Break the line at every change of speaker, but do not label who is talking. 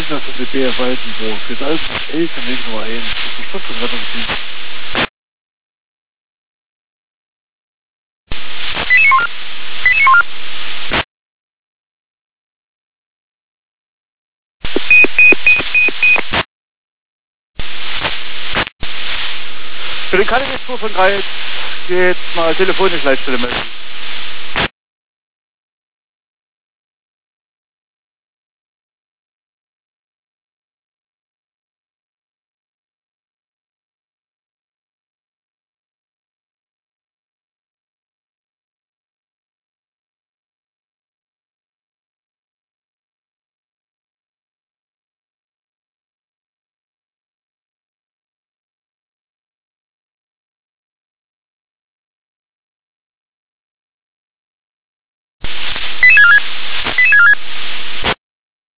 das ist die BF Weißenburg. Für das Alten Eltenweg Nummer 1. Das ist ein Stopp und Rettungsdienst. Für den KDW 2 von 3 geht mal telefonisch Leitstelle melden.